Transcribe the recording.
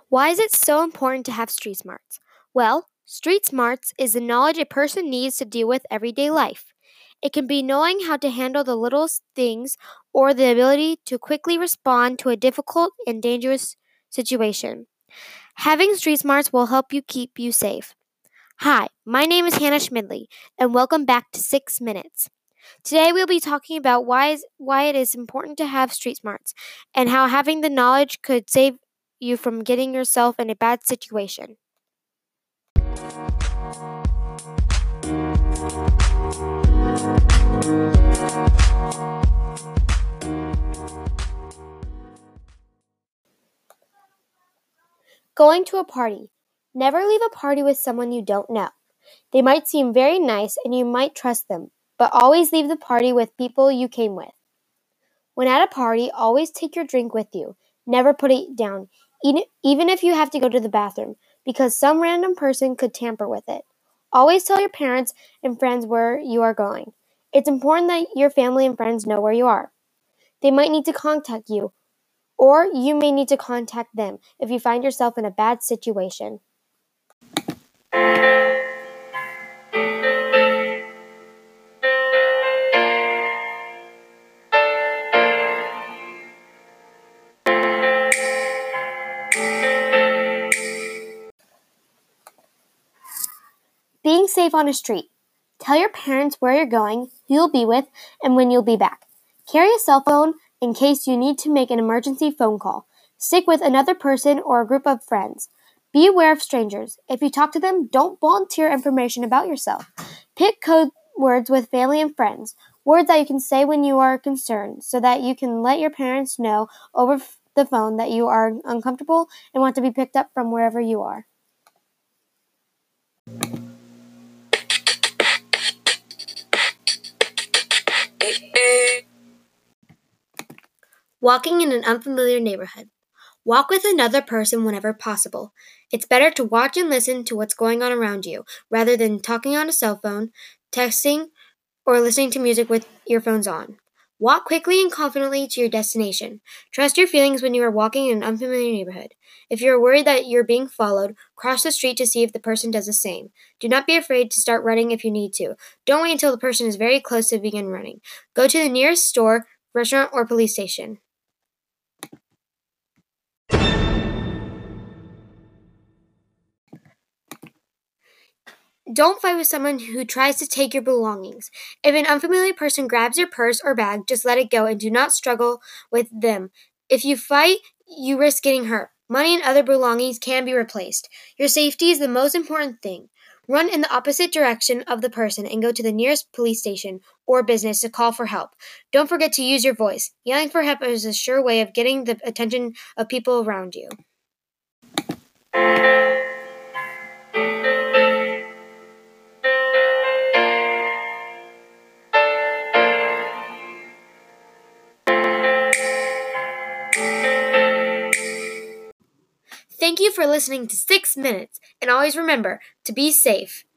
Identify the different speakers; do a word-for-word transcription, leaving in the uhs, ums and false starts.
Speaker 1: Why is it so important to have street smarts? Well, street smarts is the knowledge a person needs to deal with everyday life. It can be knowing how to handle the littlest things or the ability to quickly respond to a difficult and dangerous situation. Having street smarts will help you keep you safe. Hi, my name is Hannah Schmidley, and welcome back to Six Minutes. Today we'll be talking about why, is, why it is important to have street smarts and how having the knowledge could save you from getting yourself in a bad situation. Going to a party. Never leave a party with someone you don't know. They might seem very nice and you might trust them, but always leave the party with people you came with. When at a party, always take your drink with you. Never put it down, even if you have to go to the bathroom, because some random person could tamper with it. Always tell your parents and friends where you are going. It's important that your family and friends know where you are. They might need to contact you, or you may need to contact them if you find yourself in a bad situation. Being safe on a street. Tell your parents where you're going, who you'll be with, and when you'll be back. Carry a cell phone in case you need to make an emergency phone call. Stick with another person or a group of friends. Be aware of strangers. If you talk to them, don't volunteer information about yourself. Pick code words with family and friends, words that you can say when you are concerned, so that you can let your parents know over the phone that you are uncomfortable and want to be picked up from wherever you are. Walking in an unfamiliar neighborhood. Walk with another person whenever possible. It's better to watch and listen to what's going on around you, rather than talking on a cell phone, texting, or listening to music with earphones on. Walk quickly and confidently to your destination. Trust your feelings when you are walking in an unfamiliar neighborhood. If you are worried that you're being followed, cross the street to see if the person does the same. Do not be afraid to start running if you need to. Don't wait until the person is very close to begin running. Go to the nearest store, restaurant, or police station. Don't fight with someone who tries to take your belongings. If an unfamiliar person grabs your purse or bag, just let it go and do not struggle with them. If you fight, you risk getting hurt. Money and other belongings can be replaced. Your safety is the most important thing. Run in the opposite direction of the person and go to the nearest police station or business to call for help. Don't forget to use your voice. Yelling for help is a sure way of getting the attention of people around you. Thank you for listening to Six Minutes, and always remember to be safe.